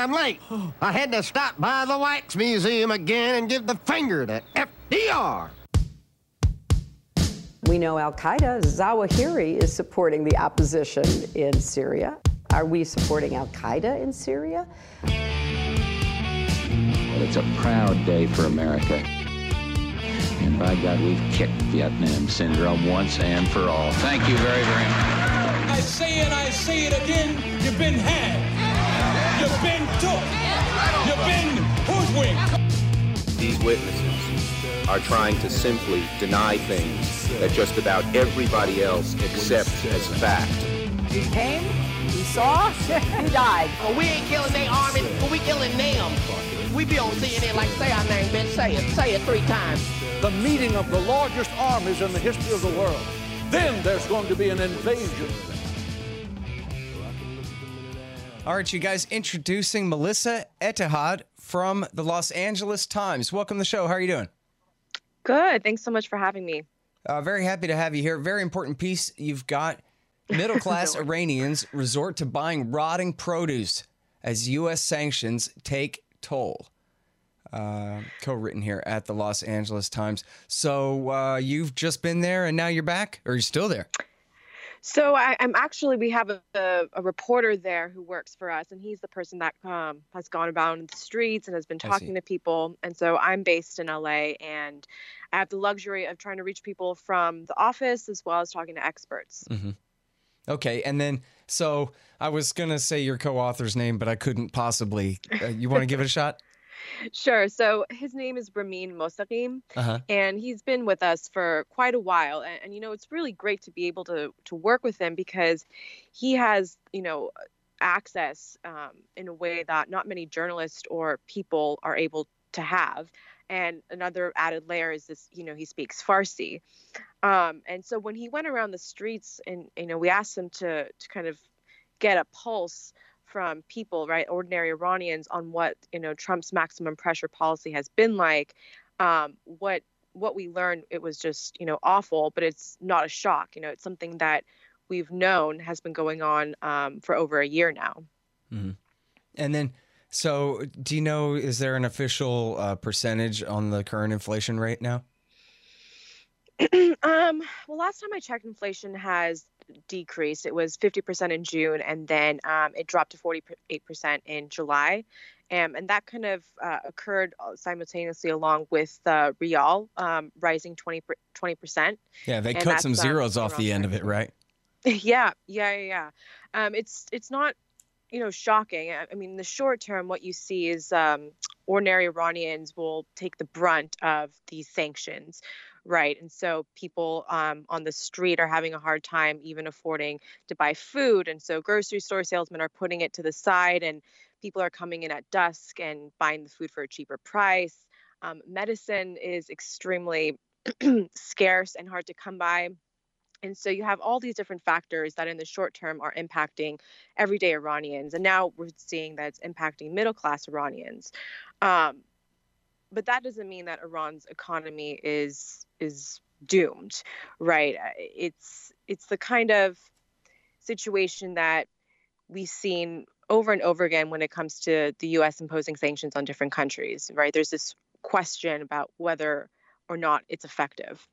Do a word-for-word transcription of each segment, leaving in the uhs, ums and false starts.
I'm late. I had to stop by the Wax Museum again and give the finger to F D R. We know Al-Qaeda, Zawahiri, is supporting the opposition in Syria. Are we supporting Al-Qaeda in Syria? Well, it's a proud day for America. And by God, we've kicked Vietnam syndrome once and for all. Thank you very, very much. I say it, I say it again, you've been had. You've been took. You've been hoodwinked. These witnesses are trying to simply deny things that just about everybody else accepts as fact. He came, he saw, he died. Well, we ain't killing their army, but we killing them. We be on C N N like, say our name, bitch, say it, say it three times. The meeting of the largest armies in the history of the world. Then there's going to be an invasion. All right, you guys, introducing Melissa Etihad from the Los Angeles Times. Welcome to the show. How are you doing? Good. Thanks so much for having me. Uh, very happy to have you here. Very important piece. You've got middle-class Iranians resort to buying rotting produce as U S sanctions take toll. Uh, co-written here at the Los Angeles Times. So uh, you've just been there and now you're back, or you're still there? So I, I'm actually, we have a, a, a reporter there who works for us, and he's the person that um, has gone about in the streets and has been talking to people. And so I'm based in L A, and I have the luxury of trying to reach people from the office as well as talking to experts. Mm-hmm. Okay, and then, so I was going to say your co-author's name, but I couldn't possibly. Uh, you want to give it a shot? Sure. So his name is Ramin Mostaqim, uh-huh. and he's been with us for quite a while. And, and, you know, it's really great to be able to to work with him because he has, you know, access um, in a way that not many journalists or people are able to have. And another added layer is this, you know, he speaks Farsi. Um, and so when he went around the streets and, you know, we asked him to to kind of get a pulse from people, right, ordinary Iranians, on what, you know, Trump's maximum pressure policy has been like. Um, what what we learned, it was just, you know, awful, but it's not a shock. You know, it's something that we've known has been going on um, for over a year now. Mm-hmm. And then, so do you know, is there an official uh, percentage on the current inflation rate now? um, well, last time I checked, inflation has decreased. It was fifty percent in June, and then um, it dropped to forty-eight percent in July. Um, and that kind of uh, occurred simultaneously along with the Rial um, rising twenty percent. Yeah, they cut some zeros um, off the end of it, right? Yeah, yeah, yeah. Um, it's it's not, you know, shocking. I mean, in the short term, what you see is um, ordinary Iranians will take the brunt of these sanctions. Right. And so people um, on the street are having a hard time even affording to buy food. And so grocery store salesmen are putting it to the side, and people are coming in at dusk and buying the food for a cheaper price. Um, medicine is extremely scarce and hard to come by. And so you have all these different factors that in the short term are impacting everyday Iranians. And now we're seeing that it's impacting middle class Iranians. Um, But that doesn't mean that Iran's economy is is doomed, right? It's it's the kind of situation that we've seen over and over again when it comes to the U S imposing sanctions on different countries, right? There's this question about whether or not it's effective.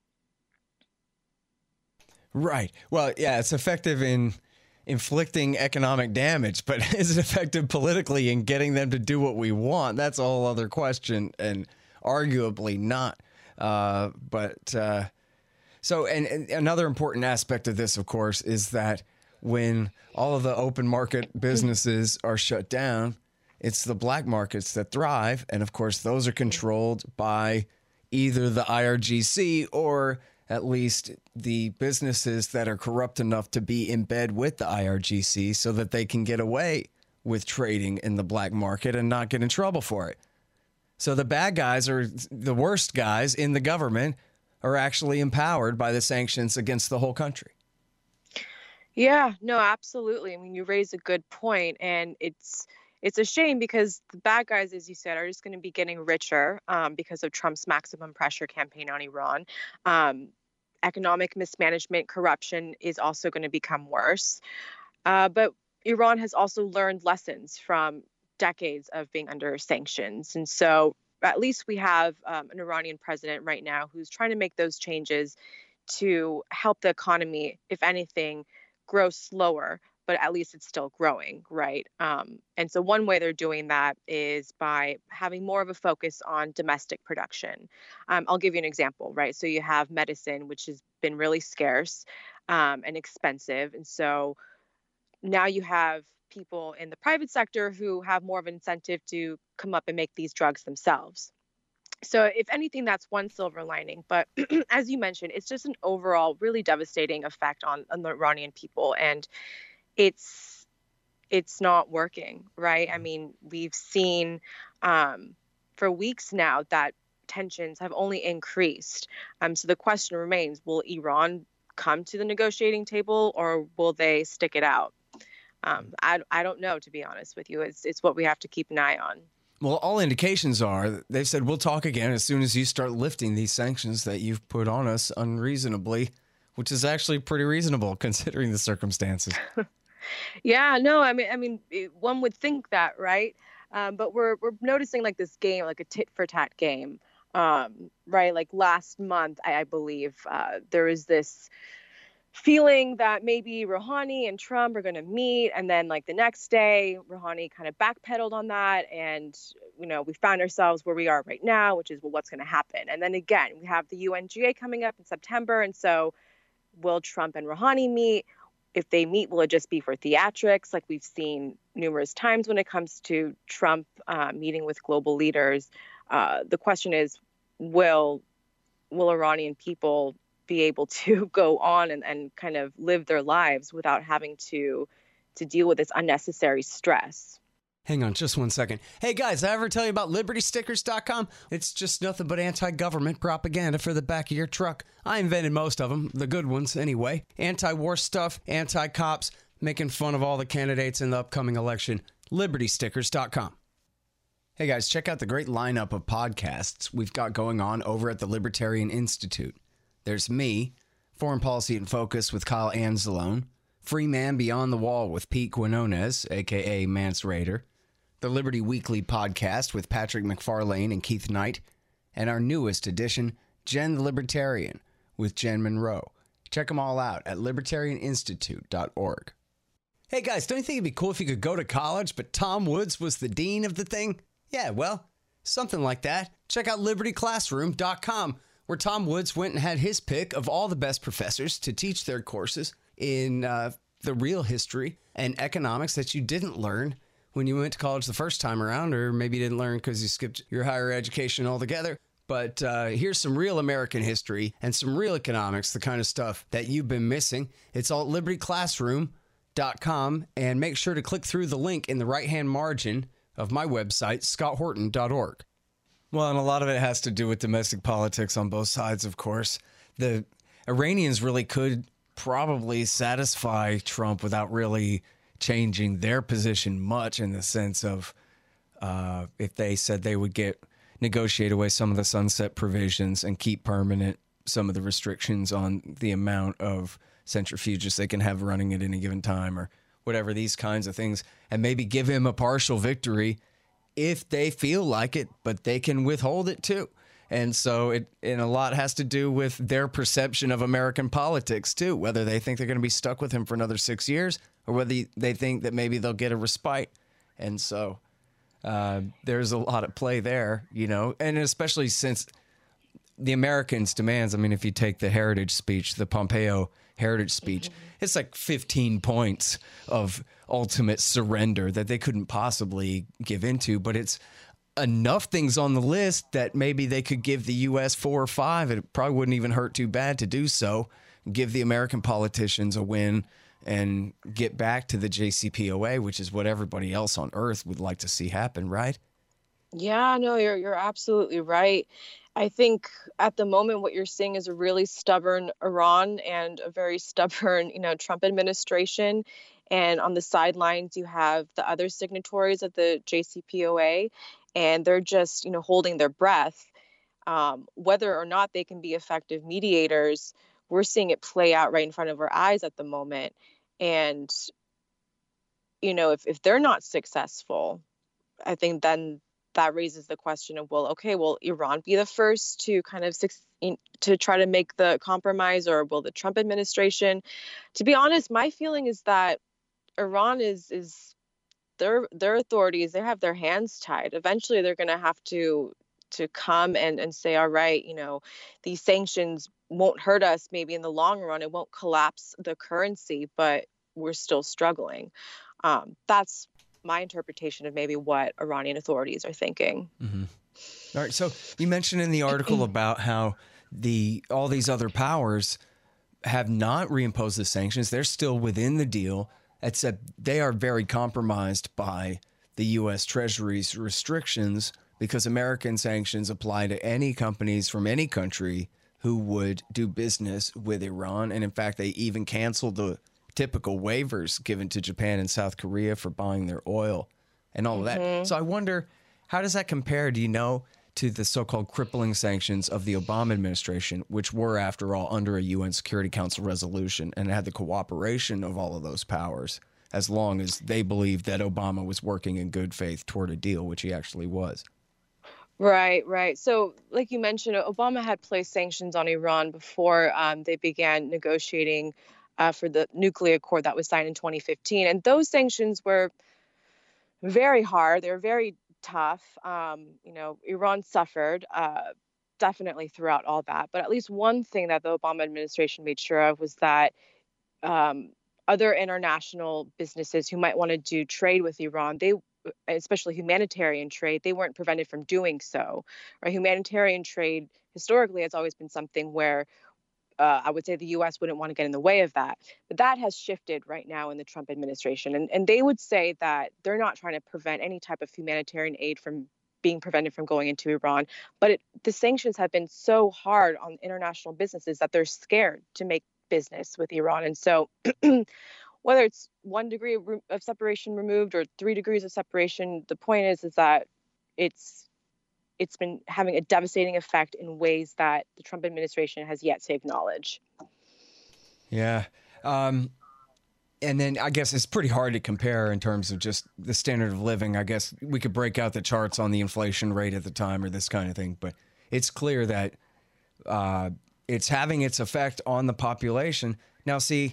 Right. Well, yeah, it's effective in inflicting economic damage, but is it effective politically in getting them to do what we want? That's a whole other question, and arguably not. Uh, but uh, so, and, and another important aspect of this, of course, is that when all of the open market businesses are shut down, it's the black markets that thrive. And of course, those are controlled by either the I R G C or at least the businesses that are corrupt enough to be in bed with the I R G C so that they can get away with trading in the black market and not get in trouble for it. So the bad guys, or the worst guys in the government, are actually empowered by the sanctions against the whole country. Yeah, no, absolutely. I mean, you raise a good point, and it's it's a shame because the bad guys, as you said, are just going to be getting richer um, because of Trump's maximum pressure campaign on Iran. Um, economic mismanagement, corruption is also going to become worse. Uh, but Iran has also learned lessons from decades of being under sanctions. And so at least we have um, an Iranian president right now who's trying to make those changes to help the economy, if anything, grow slower, but at least it's still growing, right? Um, and so one way they're doing that is by having more of a focus on domestic production. Um, I'll give you an example, right? So you have medicine, which has been really scarce um, and expensive. And so now you have people in the private sector who have more of an incentive to come up and make these drugs themselves. So if anything, that's one silver lining. But as you mentioned, it's just an overall really devastating effect on, on the Iranian people. And it's it's not working, right? I mean, we've seen um, for weeks now that tensions have only increased. Um, so the question remains, will Iran come to the negotiating table or will they stick it out? Um, I, I don't know, to be honest with you. It's, it's what we have to keep an eye on. Well, all indications are they've said we'll talk again as soon as you start lifting these sanctions that you've put on us unreasonably, which is actually pretty reasonable considering the circumstances. Yeah, no, I mean, I mean, it- one would think that, right? Um, but we're we're noticing like this game, like a tit for tat game, um, right? Like last month, I, I believe uh, there was this feeling that maybe Rouhani and Trump are going to meet. And then like the next day, Rouhani kind of backpedaled on that. And, you know, we found ourselves where we are right now, which is, well, what's going to happen? And then again, we have the U N G A coming up in September. And so will Trump and Rouhani meet? If they meet, will it just be for theatrics? Like we've seen numerous times when it comes to Trump uh, meeting with global leaders. Uh, the question is, will will Iranian people be able to go on and, and kind of live their lives without having to to deal with this unnecessary stress? Hang on just one second. Hey guys, did I ever tell you about Liberty Stickers dot com? It's just nothing but anti-government propaganda for the back of your truck. I invented most of them, the good ones anyway. Anti-war stuff, anti-cops, making fun of all the candidates in the upcoming election. Liberty Stickers dot com. Hey guys, check out the great lineup of podcasts we've got going on over at the Libertarian Institute. There's me, Foreign Policy in Focus with Kyle Anzalone, Free Man Beyond the Wall with Pete Quinones, a k a. Mance Raider, the Liberty Weekly podcast with Patrick McFarlane and Keith Knight, and our newest edition, Jen the Libertarian, with Jen Monroe. Check them all out at libertarian institute dot org. Hey guys, don't you think it'd be cool if you could go to college, but Tom Woods was the dean of the thing? Yeah, well, something like that. Check out liberty classroom dot com, where Tom Woods went and had his pick of all the best professors to teach their courses in uh, the real history and economics that you didn't learn when you went to college the first time around, or maybe you didn't learn because you skipped your higher education altogether. But uh, here's some real American history and some real economics, the kind of stuff that you've been missing. It's all at liberty classroom dot com, and make sure to click through the link in the right-hand margin of my website, scott horton dot org. Well, and a lot of it has to do with domestic politics on both sides, of course. The Iranians really could probably satisfy Trump without really changing their position much, in the sense of uh, if they said they would get negotiate away some of the sunset provisions and keep permanent some of the restrictions on the amount of centrifuges they can have running at any given time, or whatever, these kinds of things, and maybe give him a partial victory if they feel like it, but they can withhold it too. And so it, and a lot has to do with their perception of American politics too, whether they think they're going to be stuck with him for another six years or whether they think that maybe they'll get a respite. And so uh, there's a lot at play there, you know, and especially since the Americans' demands, I mean, if you take the heritage speech, the Pompeo heritage speech, it's like fifteen points of ultimate surrender that they couldn't possibly give into, but it's enough things on the list that maybe they could give the U S four or five. It probably wouldn't even hurt too bad to do so, give the American politicians a win and get back to the J C P O A, which is what everybody else on earth would like to see happen, right? Yeah, no, you're you're absolutely right. I think at the moment what you're seeing is a really stubborn Iran and a very stubborn, you know, Trump administration. And on the sidelines, you have the other signatories of the J C P O A, and they're just, you know, holding their breath. Um, whether or not they can be effective mediators, we're seeing it play out right in front of our eyes at the moment. And, you know, if, if they're not successful, I think then that raises the question of, well, okay, will Iran be the first to kind of succeed, to try to make the compromise, or will the Trump administration? To be honest, my feeling is that Iran is is their their authorities, they have their hands tied. Eventually they're going to have to to come and and say, all right, you know, these sanctions won't hurt us maybe in the long run. It won't collapse the currency, but we're still struggling. Um, that's my interpretation of maybe what Iranian authorities are thinking. Mm-hmm. All right. So you mentioned in the article about how the all these other powers have not reimposed the sanctions. They're still within the deal, except they are very compromised by the U S Treasury's restrictions, because American sanctions apply to any companies from any country who would do business with Iran. And in fact, they even canceled the typical waivers given to Japan and South Korea for buying their oil and all of that. Mm-hmm. So I wonder, how does that compare, do you know, to the so-called crippling sanctions of the Obama administration, which were, after all, under a U N Security Council resolution and had the cooperation of all of those powers, as long as they believed that Obama was working in good faith toward a deal, which he actually was. Right, right. So like you mentioned, Obama had placed sanctions on Iran before um, they began negotiating uh, for the nuclear accord that was signed in twenty fifteen. And those sanctions were very hard. They were very tough. Um, you know, Iran suffered uh, definitely throughout all that. But at least one thing that the Obama administration made sure of was that um, other international businesses who might want to do trade with Iran, they especially humanitarian trade, they weren't prevented from doing so. Right? Humanitarian trade historically has always been something where uh, I would say the U S wouldn't want to get in the way of that. But that has shifted right now in the Trump administration. And, and they would say that they're not trying to prevent any type of humanitarian aid from being prevented from going into Iran. But it, the sanctions have been so hard on international businesses that they're scared to make business with Iran. And so whether it's one degree of, of separation removed or three degrees of separation, the point is, is that it's it's been having a devastating effect in ways that the Trump administration has yet to acknowledge. Yeah. Um, and then I guess it's pretty hard to compare in terms of just the standard of living. I guess we could break out the charts on the inflation rate at the time or this kind of thing, but it's clear that uh, it's having its effect on the population. Now, see,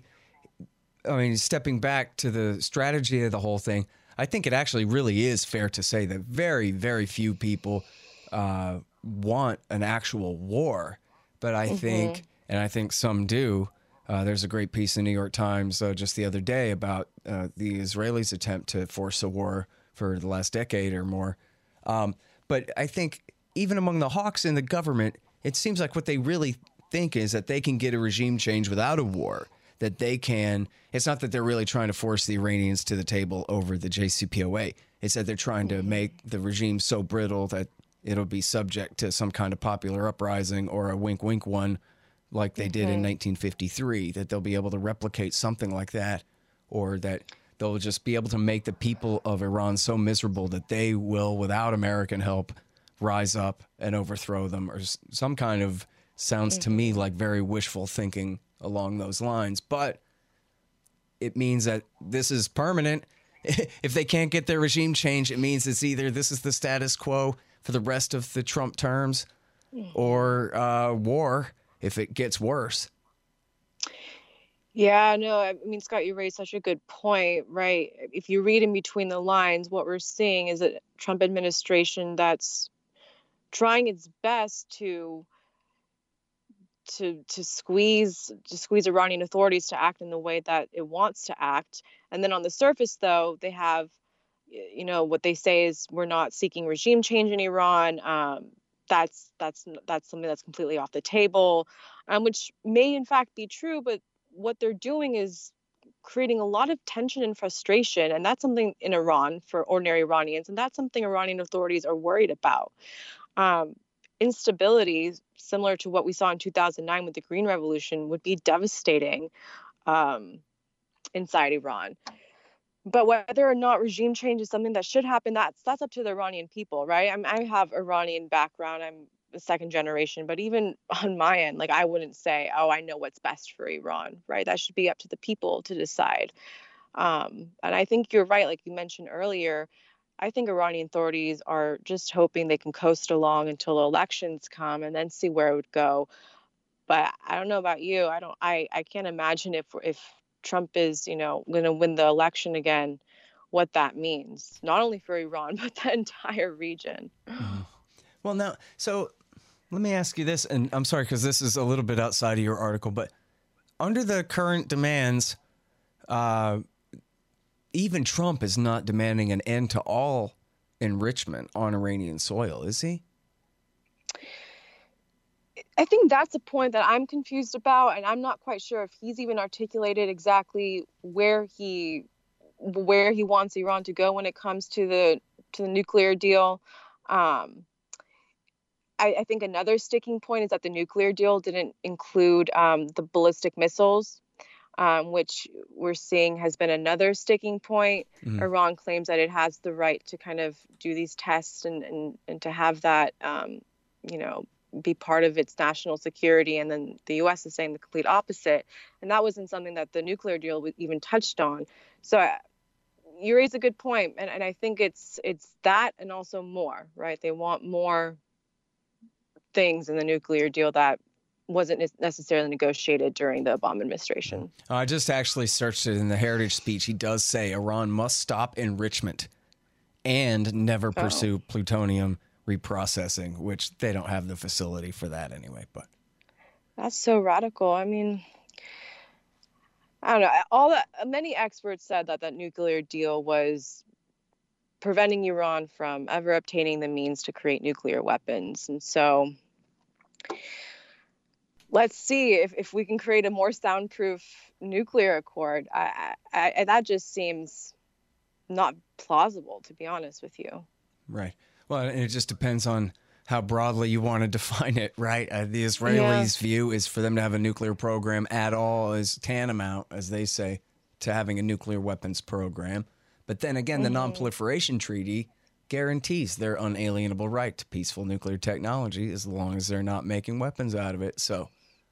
I mean, stepping back to the strategy of the whole thing, I think it actually really is fair to say that very, very few people uh, want an actual war. But I mm-hmm. think, and I think some do, uh, there's a great piece in the New York Times uh, just the other day about uh, the Israelis' attempt to force a war for the last decade or more. Um, but I think even among the hawks in the government, it seems like what they really think is that they can get a regime change without a war. That they can, it's not that they're really trying to force the Iranians to the table over the J C P O A. It's that they're trying to make the regime so brittle that it'll be subject to some kind of popular uprising or a wink wink one like they did in nineteen fifty-three, that they'll be able to replicate something like that, or that they'll just be able to make the people of Iran so miserable that they will, without American help, rise up and overthrow them, or some kind of, sounds to me like very wishful thinking along those lines. But it means that this is permanent. If they can't get their regime change, it means it's either this is the status quo for the rest of the Trump terms or uh, war if it gets worse. Yeah, no, I mean, Scott, you raised such a good point, right? If you read in between the lines, what we're seeing is a Trump administration that's trying its best to to to squeeze to squeeze Iranian authorities to act in the way that it wants to act. And then on the surface, though, they have, you know, what they say is we're not seeking regime change in Iran. Um, that's that's that's something that's completely off the table, um, which may in fact be true. But what they're doing is creating a lot of tension and frustration. And that's something in Iran for ordinary Iranians. And that's something Iranian authorities are worried about. Um, instability, similar to what we saw in two thousand nine with the Green Revolution, would be devastating um, inside Iran. But whether or not regime change is something that should happen, that's that's up to the Iranian people, right? I mean, I have Iranian background. I'm a second generation, but even on my end, like I wouldn't say, oh, I know what's best for Iran, right? That should be up to the people to decide. Um, and I think you're right. Like you mentioned earlier, I think Iranian authorities are just hoping they can coast along until elections come and then see where it would go. But I don't know about you. I don't. I, I can't imagine if if Trump is, you know, going to win the election again, what that means, not only for Iran, but the entire region. Mm-hmm. Well, now, so let me ask you this, and I'm sorry because this is a little bit outside of your article, but under the current demands, uh, even Trump is not demanding an end to all enrichment on Iranian soil, is he? I think that's a point that I'm confused about, and I'm not quite sure if he's even articulated exactly where he where he wants Iran to go when it comes to the to the nuclear deal. Um, I, I think another sticking point is that the nuclear deal didn't include um, the ballistic missiles, um, which we're seeing has been another sticking point. Mm-hmm. Iran claims that it has the right to kind of do these tests and and, and to have that, um, you know, be part of its national security, and then the U S is saying the complete opposite, and that wasn't something that the nuclear deal even touched on. So uh, you raise a good point, and, and I think it's it's that and also more, right? They want more things in the nuclear deal that wasn't necessarily negotiated during the Obama administration. I just actually searched it in the Heritage speech. He does say Iran must stop enrichment and never pursue oh. plutonium reprocessing, which they don't have the facility for that anyway. But that's so radical. I mean, I don't know. All that many experts said that that nuclear deal was preventing Iran from ever obtaining the means to create nuclear weapons. And so let's see if, if we can create a more soundproof nuclear accord. I, I, I that just seems not plausible, to be honest with you. Right. Well, and it just depends on how broadly you want to define it, right? Uh, the Israelis' yeah. view is for them to have a nuclear program at all is tantamount, as they say, to having a nuclear weapons program. But then again, mm-hmm. the Non-Proliferation Treaty guarantees their unalienable right to peaceful nuclear technology as long as they're not making weapons out of it. So,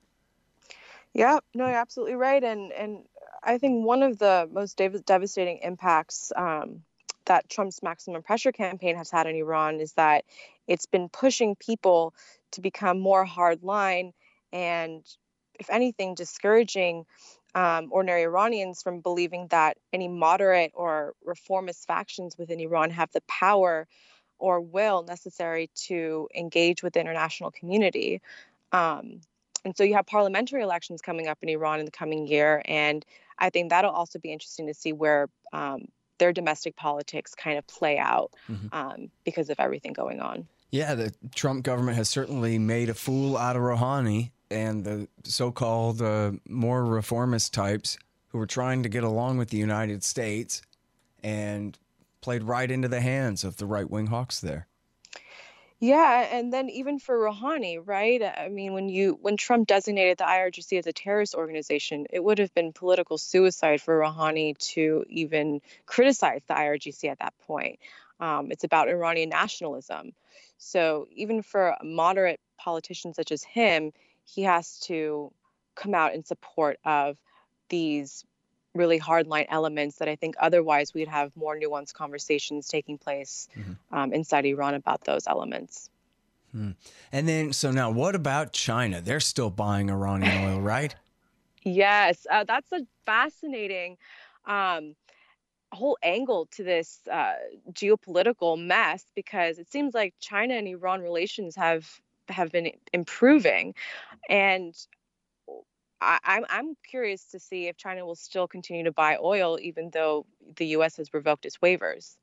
yeah, no, you're absolutely right. And and I think one of the most dev- devastating impacts um, that Trump's maximum pressure campaign has had in Iran is that it's been pushing people to become more hardline and, if anything, discouraging um, ordinary Iranians from believing that any moderate or reformist factions within Iran have the power or will necessary to engage with the international community. Um, and so you have parliamentary elections coming up in Iran in the coming year, and I think that'll also be interesting to see where um, their domestic politics kind of play out mm-hmm. um, because of everything going on. Yeah, the Trump government has certainly made a fool out of Rouhani and the so-called uh, more reformist types who were trying to get along with the United States and played right into the hands of the right-wing hawks there. Yeah, and then even for Rouhani, right? I mean, when you when Trump designated the I R G C as a terrorist organization, it would have been political suicide for Rouhani to even criticize the I R G C at that point. Um, it's about Iranian nationalism. So even for a moderate politician such as him, he has to come out in support of these really hardline elements that I think otherwise we'd have more nuanced conversations taking place mm-hmm. um, inside Iran about those elements. Hmm. And then, so now what about China? They're still buying Iranian oil, right? Yes, uh, that's a fascinating um, whole angle to this uh, geopolitical mess, because it seems like China and Iran relations have have been improving, and I, I'm I'm curious to see if China will still continue to buy oil even though the U S has revoked its waivers.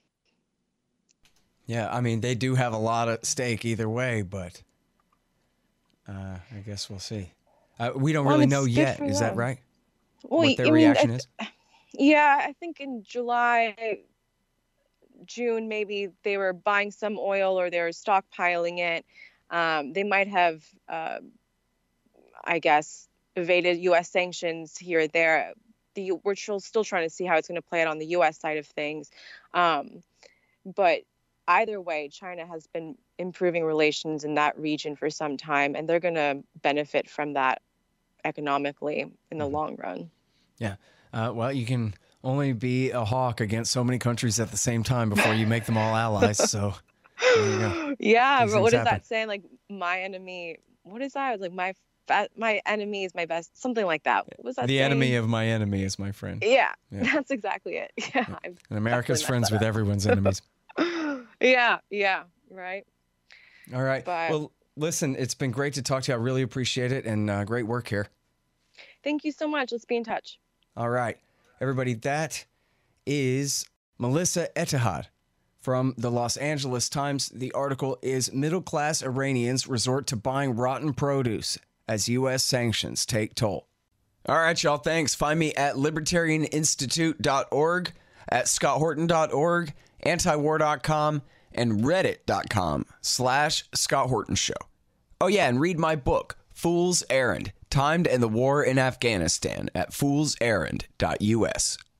Yeah, I mean, they do have a lot at stake either way, but uh, I guess we'll see. Uh, we don't well, really know yet. Is them. that right? Well, what their I reaction mean, is? Yeah, I think in July, June, maybe they were buying some oil or they were stockpiling it. Um, they might have, uh, I guess, evaded U S sanctions here or there. The, we're still trying to see how it's going to play out on the U S side of things. Um, but either way, China has been improving relations in that region for some time, and they're going to benefit from that economically in the mm-hmm. long run. Yeah. Uh, well, you can only be a hawk against so many countries at the same time before you make them all allies. So, there you go. Yeah, These but what things is happen. that saying? Like, my enemy, what is that? Like, my fa- my enemy is my best, something like that. What was that The saying? enemy of my enemy is my friend. Yeah, Yeah. that's exactly it. Yeah. I've And America's definitely friends messed with that everyone's enemies. up. Yeah, yeah, right. All right. But- Well, listen, it's been great to talk to you. I really appreciate it, and uh, great work here. Thank you so much. Let's be in touch. All right. Everybody, that is Melissa Etihad from the Los Angeles Times. The article is Middle-Class Iranians Resort to Buying Rotten Produce as U S Sanctions Take Toll. All right, y'all. Thanks. Find me at libertarian institute dot org, at scott horton dot org, antiwar dot com, and reddit.com slash Scott Horton Show. Oh, yeah, and read my book, Fool's Errand, Time to End the War in Afghanistan, at fools errand dot U S.